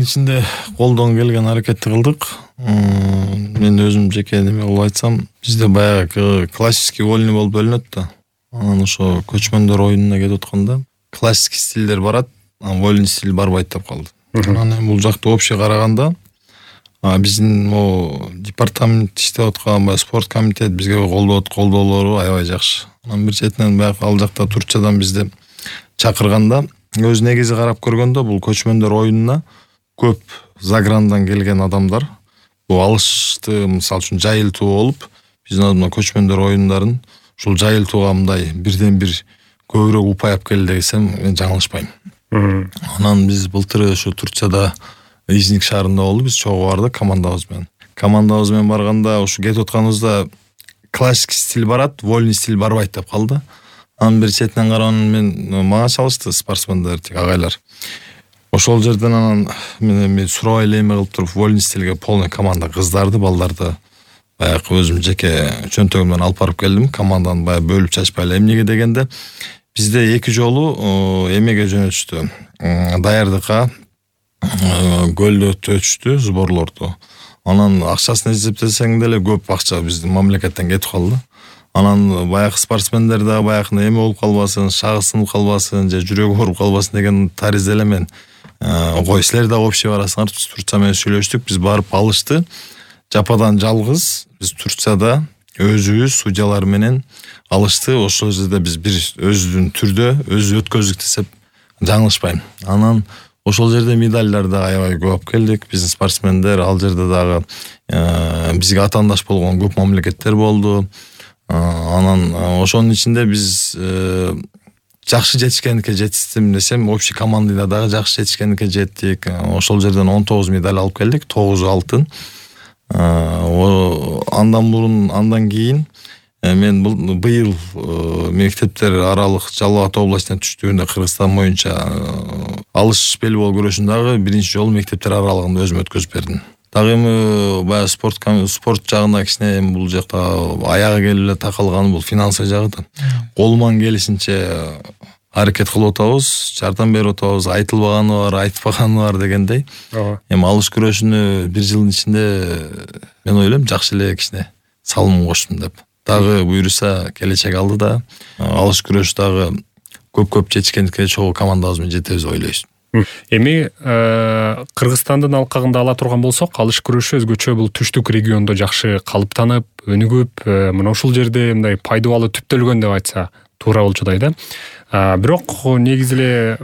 ичинде колдон келген аракетти кылдык. Мен өзүм жеке неме кылып айтсам, бизде баягы классический вольный болуп бөлүнөт да. Анан ошо көчмөндөр оюнуна кетип атканда классический стилдер барат, вольный стиль барбайт деп калды. Анан бул жакта общий караганда биздин могу департамент иштеп аткан спорт комитет бизге колдоолору аябай жакшы. Анан бир четинен баягы ал жакта Турциядан бизди чакырганда өз негизи карап көргөндө бул көчмөндөр оюнуна көп заграндан келген адамдар бул алышты мисалы үчүн жайылтуу болуп, биздин мына көчмөндөр оюндарын ушул жайылтууга мындай бирден бир көбүрөөк упаяп келди десем мен жаңылышпайм. Анан биз былтыр ошо Турцияда Изник шаарында болду, биз чогуу бардык командабыз менен. Командабыз менен барганда ушу кетип атканыбызда классический стиль барат, вольный стиль барбайт деп калды. Анан бир четинен караганда мага чалышты спортсмендер, агайлар. Ошол жерден анан мен сурабай эле эме кылып туруп вольный стилге полный команда кыздарды, балдарды баягы өзүм жеке чөнтөгүмдөн алып барып келдим. Команданы баягы бөлүп чачпай эле. Эмнеге дегенде бизде эки жолу эмеге жөнөтүштү. Даярдыкка көлдө өтүштү сборлорду. Анан акчасын эсептесең деле көп акча биздин мамлекеттен кетип калды. Анан баягы спортсмендер да баягы эме болуп калбасын, шагы сынып калбасын, же жүрөгү ооруп калбасын деген таризде эле мен ой силер да общий барасыңар, Турция менен сүйлөштүк, биз барып алышты. Жападан жалгыз биз Турцияда өзүбүз судьялар менен алышты. Ошол жерде биз бир өзүнүн түрдө өзү өткөздүк десеп жаңылышпайм. Анан ошол жерде медальдар да аябай көп алып келдик. Биздин спортсмендер ал жерде дагы бизге атаандаш болгон көп мамлекеттер болду. Анан ошонун ичинде биз жакшы жетишкендикке жетиштим десем, общий командада дагы жакшы жетишкендикке жеттик. Ошол жерден 19 медаль алып келдик, 9 алтын. Андан кийин мен быйыл мектептер аралык Жалал Абад областына түштүгүндө Кыргызстан боюнча алыш белбол күрөшүндөгү биринчи жолу мектептер аралыгында өзүм өткөзүп бердим. Дагы эми баягы спорт жагына кичине бул жакта аягы келип эле такалган бул финансовый жагы да. Колуман келишинче аракет кылып атабыз, жардам берип атабыз, айтылбаганы бар, айтпаганы бар дегендей. Эми алыш күрөшүнө бир жылдын ичинде мен ойлойм жакшы эле кичине салым коштум деп. Дагы буюрса келечек алды да алыш күрөш дагы көп жетишкендикке чогуу командабыз менен жетебиз ойлойбуз. Эми Кыргызстандын алкагында ала турган болсок, алыш күрөшү өзгөчө бул түштүк региондо жакшы калыптанып, өнүгүп, мына ушул жерде мындай пайдалуу түптөлгөн деп айтса туура болчудай да. Бирок негизи эле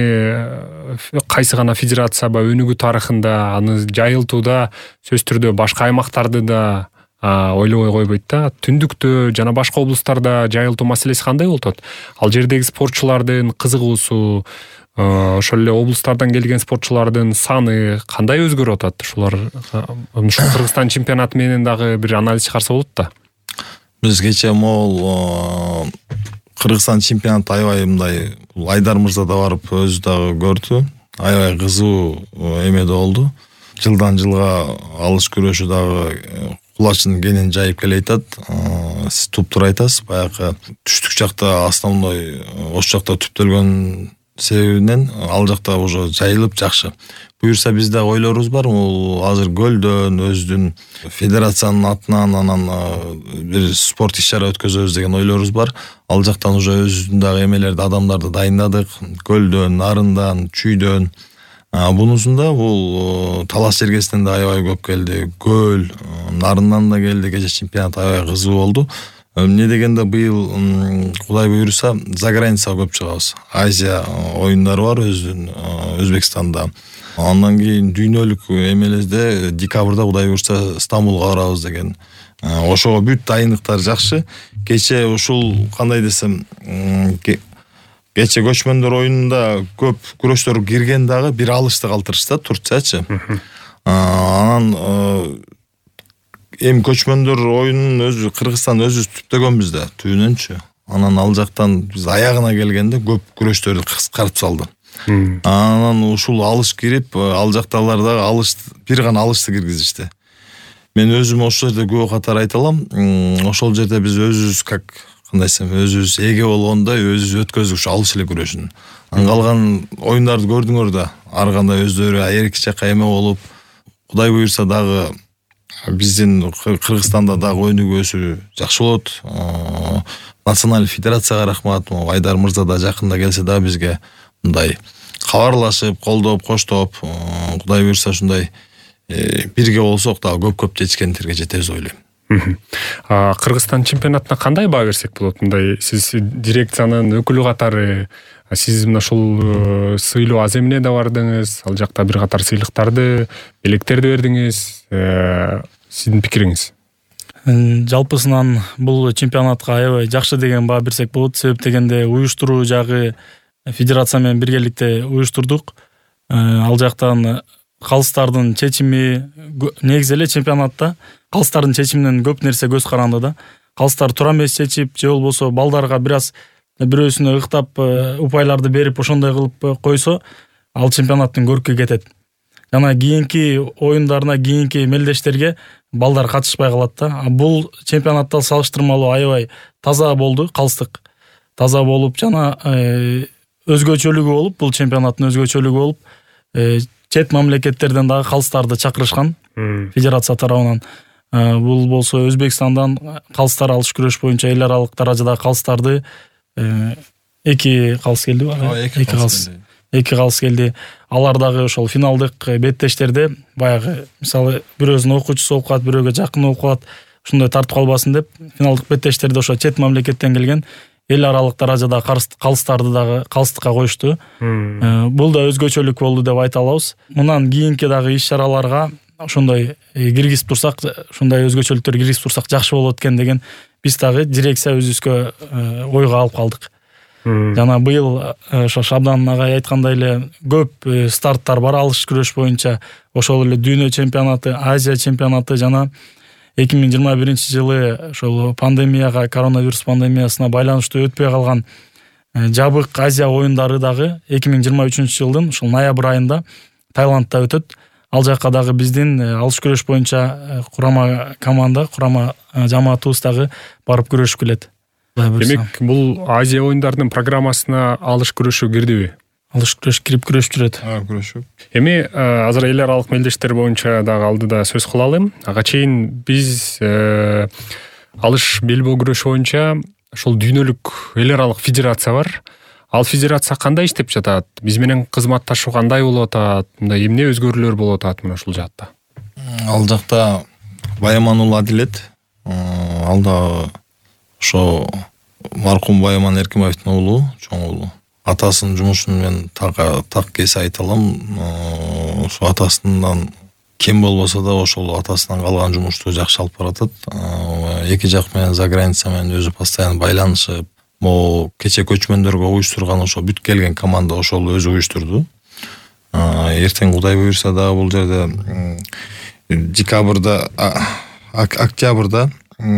эми кайсы гана федерация өнүгүү тарыхында аны жайылтууда сөзсүз түрдө башка аймактарды да ойлобой койбойт да. Түндүктө жана башка облустарда жайылтуу маселеси кандай болуп атат? Ал жердеги спортчулардын кызыгуусу, ошол эле облустардан келген спортчулардын саны кандай өзгөрүп атат? Ушулар ушу Кыргызстан чемпионаты менен дагы бир анализ чыгарса болот да. Биз кечээ могул Кыргызстан чемпионаты аябай мындай Айдар мырза да барып өзү дагы көрдү. Аябай кызуу эмеде болду. Жылдан жылга алыш күрөшү дагы кулачын кенен жайып келе атат. Сиз туптура айтасыз, баягы түштүк жакта основной ошол жакта түптөлгөн себебинен ал жакта уже жайылып жакшы. Буюрса бизде ойлорубуз бар, бул азыр көлдөн өзүнүн федерациянын атынан анан бир спорт иш-чара өткөзөбүз деген ойлорубуз бар. Ал жактан уже өзүбүздүн дагы эмелерди, адамдарды дайындадык. Көлдөн, нарындан, чүйдөн. Бунусунда бул талас жергесинен да аябай көп келди. Көл, нарындан да келди. Кече чемпионат аябай кызуу болду. Эмне дегенде быйыл Кудай буюрса за границага көп чыгабыз. Азия оюндары бар өзүнүн Өзбекстанда. Андан кийин дүйнөлүк эмелерде декабрда Кудай буюрса Стамбулга барабыз деген. Ошого бүт дайындыктар жакшы. Кече ушул кандай десем, кече көчмөндөр оюнунда көп күрөштөр кирген дагы бир алышты калтырышты Турциячы. Анан эми көчмөндөр оюнунун өзү Кыргызстан өзү түптөгөнбүз да түбүнөнчү. Анан ал жактан биз аягына келгенде көп күрөштөрдү кыскартып салды. Анан ушул алыш кирип, ал жакталар дагы алыш бир гана алышты киргизишти. Мен өзүм ошол жерде күбө катары айта алам. Ошол жерде биз өзүбүз как кандай десем, өзүбүз эге болгондой өзүбүз өткөздүк ушу алыш эле күрөшүн. Калган оюндарды көрдүңөр да, ар кандай өздөрү эрки жакка эме болуп, Кудай буйрса дагы биздин Кыргызстанда дагы өнүгүүсү жакшы болот. Националдык федерацияга рахмат, Айдар мырза да жакында келсе дагы бизге мындай кабарлашып, колдоп, коштоп, Кудай буйрса ушундай бирге болсок дагы көп жетишкендерге жетебиз ойлойм. Кыргызстан чемпионатына кандай баа берсек болот? Мындай сиз дирекциянын өкүлү катары, сиз мына ушул сыйлоо аз эмне да бардыңыз, ал жакта бир катар сыйлыктарды, белектерди бердиңиз. Сиздин пикириңиз? Жалпысынан бул чемпионатка аябай жакшы деген баа берсек болот. Себеп дегенде уюштуруу жагы федерация менен биргеликте уюштурдук. Ал жактан калыстардын чечими, негизи эле чемпионатта калыстардын чечиминен көп нерсе көз каранды да. Калыстар туура эмес чечип, же болбосо балдарга бир аз бирөөсүнө ыктап упайларды берип ошондой кылып койсо, ал чемпионаттын көркү кетет. Жана кийинки оюндарына, кийинки мелдештерге балдар катышпай калат да. Бул чемпионатта салыштырмалуу аябай таза болду, калыстык таза болуп, жана өзгөчөлүгү болуп, бул чемпионаттын өзгөчөлүгү болуп, чет мамлекеттерден дагы калыстарды чакырышкан федерация тарабынан. Бул болсо Өзбекстандан калыстар алыш күрөш боюнча эл аралык даражадагы калыстарды 2 калыс келдиби? 2 калыс келди. Алар дагы ошол финалдык беттештерде баягы мисалы бирөөсүнүн окуучусу болуп калат, бирөөгө жакын болуп калат, ушундай тартып калбасын деп финалдык беттештерде ошо чет мамлекеттен келген эл аралык даражада калыстарды дагы калыстыкка коюшту. Бул да өзгөчөлүк болду деп айта алабыз. Мындан кийинки дагы иш-чараларга ошондой киргизип турсак, ушундай өзгөчөлүктөр киргизип турсак жакшы болот экен деген биз дагы дирекция өзүбүзгө ойго алып калдык. Жана быйыл ошо Шабдан агай айткандай эле көп старттар бар алыш күрөш боюнча. Ошол эле дүйнө чемпионаты, Азия чемпионаты жана 2021-жылы ошол пандемияга, коронавирус пандемиясына байланыштуу өтпөй калган жабык Азия оюндары дагы 2023-жылдын ушул ноябрь айында Таиландда өтөт. Ал жакка дагы биздин алыш күрөш боюнча курама команда, курама жамаатыбыз дагы барып күрөшүп келет. Демек, бул Азия оюндарынын программасына алыш күрөшү кирдиби? Алыш күрөш кирип күрөшүп жүрөт. Күрөшүп. Эми азыр эл аралык мелдештер боюнча дагы алдыда сөз кылалы. Ага чейин биз алыш белбоо күрөшү боюнча ошол дүйнөлүк эл аралык федерация бар. Ал федерация кандай иштеп жатат? Биз менен кызматташуу кандай болуп атат? Мындай эмне өзгөрүүлөр болуп атат мына ушул жакта? Ал жакта Байаман уулу Адилет, ал да ошо маркум Байаман Эркинбаевдин уулу, чоң уулу. Атасынын жумушун мен так кесе айта алам. Ошо атасынан кем болбосо да ошол атасынан калган жумушту жакшы алып баратат. Эки жак менен за граница менен өзү постоянно байланышып, могу кече көчмөндөргө уюштурган ошо бүт келген команда ошол өзү уюштурду. Эртең Кудай буйрса дагы бул жерде декабрда, октябрда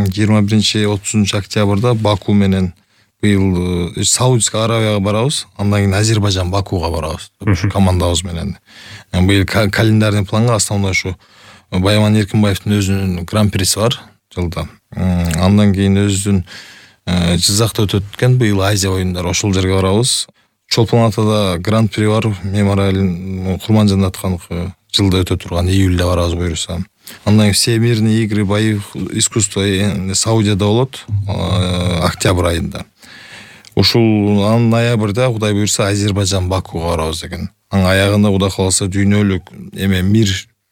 21-30 октябрда Баку менен быйыл Саудовская Аравияга барабыз, андан кийин Азербайжан Бакуга барабыз. Командабыз менен. Быйыл календарный планга основной ушу Байаман Эркинбаевдин өзүнүн гран-приси бар жылда. Андан кийин өзүнүн Жизакта өтөт экен быйыл Азия оюндары, ошол жерге барабыз. Чолпон Атада гран-при бар, мемориалын Курманжан Атканов жылда өтө турган июльда барабыз буйрса. Андан кийин Всемирный игры боевых искусств Саудияда болот октябрь айында. Ушул ноябрда Кудай буйрса Азербайжан Бакуга барабыз деген. Аягында Кудай кааласа дүйнөлүк мир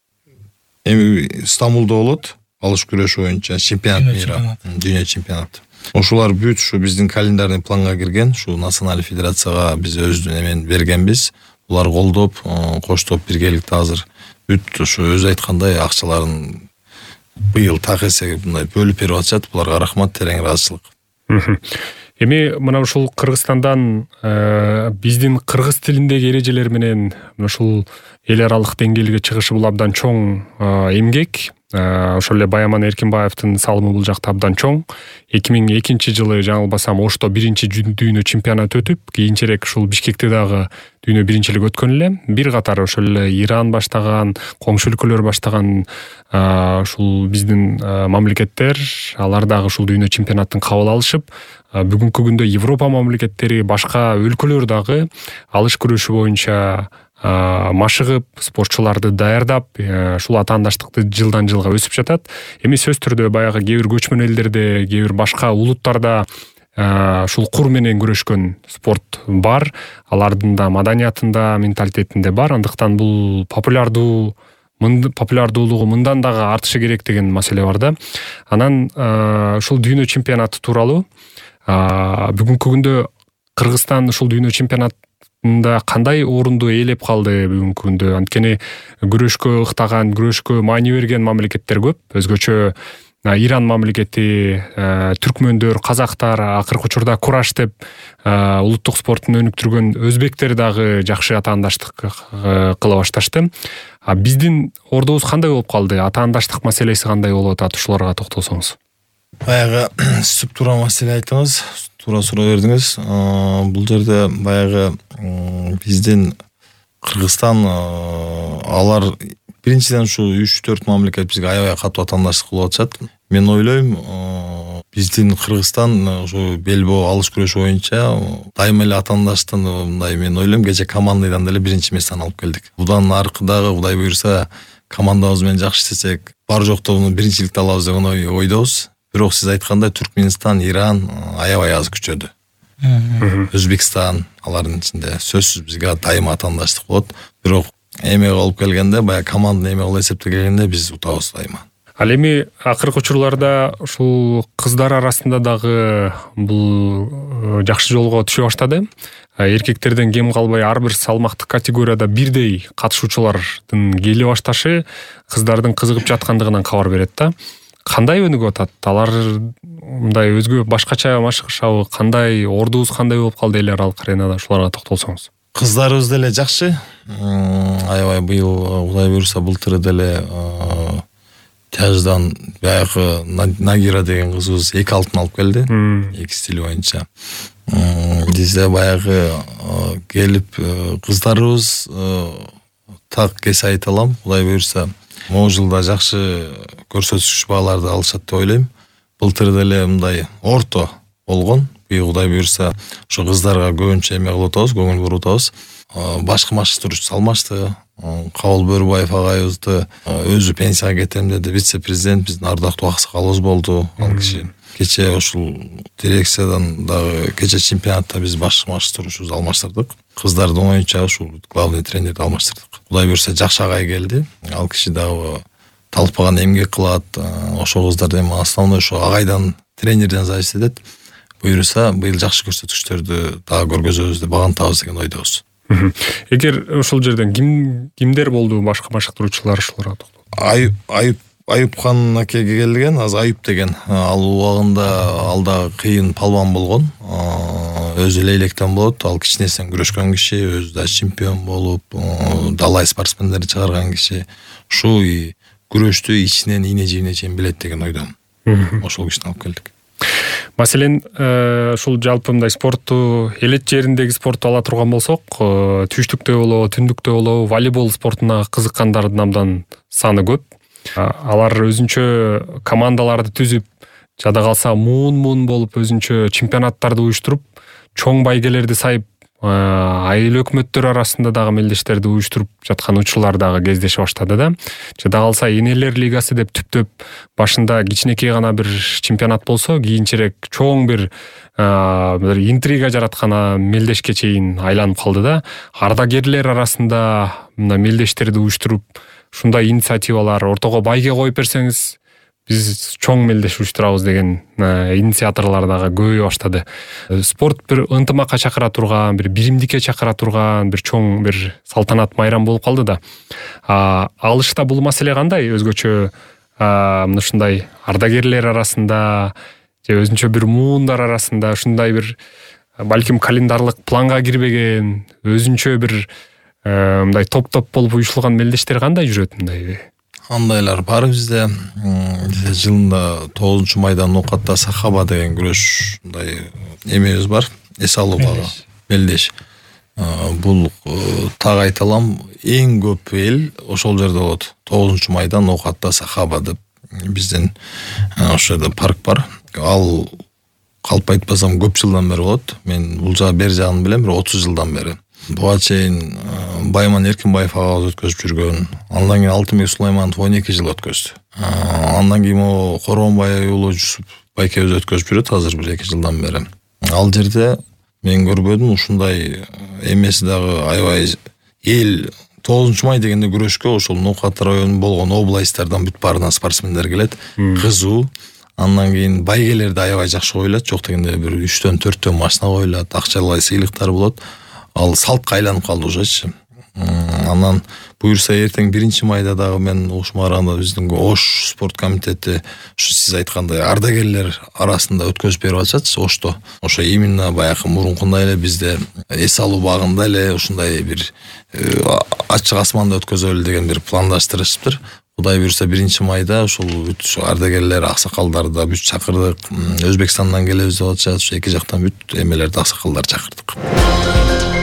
Стамбулда болот, алыш күрөшү боюнча чемпионат мира, дүйнө чемпионаты. Ошолар бүт ушу биздин календарный планга кирген, ушу националдык федерацияга биз өзүнүн эмен бергенбиз. Булар колдоп, коштоп биргеликте азыр бүт ушу өзү айткандай акчаларын быйыл так эсеге мындай бөлүп берип атышат. Буларга рахмат, терең ыраазычылык. Эми мына ушул Кыргызстандан биздин кыргыз тилиндеги эрежелер менен ушул эл аралык деңгээлге чыгышы бул абдан чоң эмгек. Ошол эле Байаман Эркинбаевдин салымы бул жакта абдан чоң. 2002-жылы жаңылбасам Ошто биринчи дүйнө чемпионаты өтүп, кийинчерээк ушул Бишкекте дагы дүйнө биринчилиги өткөн эле. Бир катар ошол эле Иран баштаган, коңшу өлкөлөр баштаган ушул биздин мамлекеттер, алар дагы ушул дүйнө чемпионатын кабыл алышып, бүгүнкү күндө Европа мамлекеттери, башка өлкөлөр дагы алыш күрөшү боюнча машыгып, спортчуларды даярдап, ушул атаандаштыкты жылдан жылга өсүп жатат. Эми сөз түрдө баягы кээ бир көчмөн элдерде, кээ бир башка улуттарда ушул кур менен күрөшкөн спорт бар. Алардын да маданиятында, менталитетинде бар. Андыктан бул популярдуулугу мындан дагы артышы керек деген маселе бар да. Анан ушул дүйнө чемпионаты тууралуу бүгүнкү күндө Кыргызстан ушул дүйнө чемпионатында кандай орунду ээлеп калды бүгүнкү күндө? Анткени күрөшкө ыктаган, күрөшкө маани берген мамлекеттер көп. Өзгөчө Иран мамлекети, түркмөндөр, казактар, акыркы учурда кураш деп улуттук спорттун өнүктүргөн өзбектер дагы жакшы атаандаштык кыла башташты. Биздин ордубуз кандай болуп калды? Атаандаштык маселеси кандай болуп атат? Ушуларга токтолсоңуз. Баягы сүп туура маселе айттыңыз, туура суроо бердиңиз. Бул жерде баягы биздин Кыргызстан алар биринчиден ушу 3-4 мамлекет бизге аябай катуу атаандаштык кылып атышат. Мен ойлойм, биздин Кыргызстан ушу белбоо алыш күрөшү боюнча дайыма эле атаандаштын мындай, мен ойлойм, кече командайдан деле биринчи месттен алып келдик. Будан аркы дагы Кудай буйрса командабыз менен жакшы иштесек, бар жокто муну биринчиликти алабыз деген ойдобуз. Бирок сиз айткандай Түркмөнстан, Иран аябай аз күчөдү. Өзбекстан алардын ичинде сөзсүз бизге дайыма атаандаштык болот. Бирок эме болуп келгенде, баягы команданы эме кылып эсептегенде биз утабыз дайыма. Ал эми акыркы учурларда ушул кыздар арасында дагы бул жакшы жолго түшө баштады. Эркектерден кем калбай ар бир салмактык категорияда бирдей катышуучулардын келе башташы кыздардын кызыгып жаткандыгынан кабар берет да. Кандай өнүгүп атат? Алар мындай өзгө башкача машыгышабы? Кандай ордубуз кандай болуп калды эл аралык аренада? Ушуларга токтолсоңуз. Кыздарыбыз деле жакшы. Аябай быйыл Кудай буйрса былтыр деле тяждан баягы Нагира деген кызыбыз 2 алтын алып келди. 2 стиль боюнча. Бизде баягы келип кыздарыбыз так кесе айта алам. Кудай буйрса могу жылда жакшы көрсөткүч бааларды алышат деп ойлойм. Былтыр деле мындай орто болгон. Кудай буйрса ошо кыздарга көбүнчө эме кылып атабыз, көңүл буруп атабыз. Башкы машыктыруучу салмашты. Кабыл Бөрбаев агайыбызды өзү пенсияга кетем деди. Вице-президент биздин ардактуу аксакалыбыз болду. Ал киши кече ушул дирекциядан дагы кече чемпионатта биз башкы машыктыруучубузду алмаштырдык. Кыздардын оюнча ушул главный тренерди алмаштырдык. Кудай буйрса жакшы агай келди. Ал киши дагы талпаган эмгек кылат. Ошо кыздар эми основной ошо агайдан, тренерден зависит этет. Буйрса быйыл жакшы көрсөткүчтөрдү дагы көргөзөбүз деп багантабыз деген ойдобуз. Эгер ушул жерден кимдер болду башкы машыктыруучулар ушуларга токтолсоңуз? Айыпхан акеге келген, аз Айып деген. Ал убагында алда кыйын палван болгон. Өзү Лейлектен болот. Ал кичинесинен күрөшкөн киши, өзү да чемпион болуп, далай спортсмендерди чыгарган киши. Ушу күрөштү ичинен ийне-жийине чейин билет деген ойдом. Ошол кишини алып келдик. Маселен, ушул жалпы мындай спортту, элет жериндеги спорту ала турган болсок, түштүктө болобу, түндүктө болобу, волейбол спортуна кызыккандардын абдан саны көп. Алар өзүнчө командаларды түзүп, жада калса муун болуп өзүнчө чемпионаттарды уюштуруп, чоң байгелерди сайып, айыл өкмөттөр арасында дагы мелдештерди уюштуруп жаткан учурлар дагы кездеше баштады да. Жада калса энелер лигасы деп түптөп башында кичинекей гана бир чемпионат болсо, кийинчерээк чоң бир интрига жараткан мелдешке чейин айланып калды да. Ардагерлер арасында мына мелдештерди уюштуруп, ушундай инициативалар ортого байге коюп берсеңиз, биз чоң мелдеш уюштурабыз деген инициаторлор дагы көбөйө баштады. Спорт бир ынтымакка чакыра турган, бир биримдикке чакыра турган, бир чоң бир салтанат майрам болуп калды да. Алышта бул маселе кандай? Өзгөчө ушундай ардагерлер арасында же өзүнчө бир муундар арасында ушундай бир балким календарлык планга кирбеген, өзүнчө бир мындай топ болуп уюшулган мелдештер кандай жүрөт мындай? Андайлар бар бизде. Жылында 9 майдан Нокатта Сахаба деген күрөш мындай эмебиз бар. Эс алууга мелдеш. Бул так айта алам, эң көп эл ошол жерде болот. 9 майдан Нокатта Сахаба деп биздин ошо жерде парк бар. Ал калп айтпасам көп жылдан бери болот. Мен бул бер жагын билем, бир 30 жылдан бери. Буга чейин Байман Эркинбаев агабыз өткөзүп жүргөн. Андан кийин Алтынбек Сулайманов 12 жыл өткөздү. Андан кийин Коронбай уулу Жусуп байкебиз өткөзүп жүрөт азыр бир 2 жылдан бери. Ал жерде мен көрбөдүм ушундай эмеси дагы аябай эл 9 май дегенде күрөшкө ошол Ноокат районунун болгон областардан бүт баарынан спортсмендер келет. Кызуу. Андан кийин байгелерди аябай жакшы коюлат. Жок дегенде бир 3төн 4төн машина коюлат, акчалай сыйлыктар болот. Ал салтка айланып калды ушачы. Анан буюрса эртең 1 майда дагы мен ошоға караганда биздин Ош спорт комитети ушу сиз айткандай ардагерлер арасында өткөзүп берип атышат. Ошто ошо именно баягы мурункундай эле бизде эс алуу багында эле ушундай бир ачык асманда өткөзөлү деген бир пландаштырышыптыр. Кудай буюрса 1 майда ушул бүт ардагерлер, аксакалдарды да бүт чакырдык. Өзбекстандан келебиз деп атышат. Ушу эки жактан бүт эмелерди, аксакалдарды чакырдык.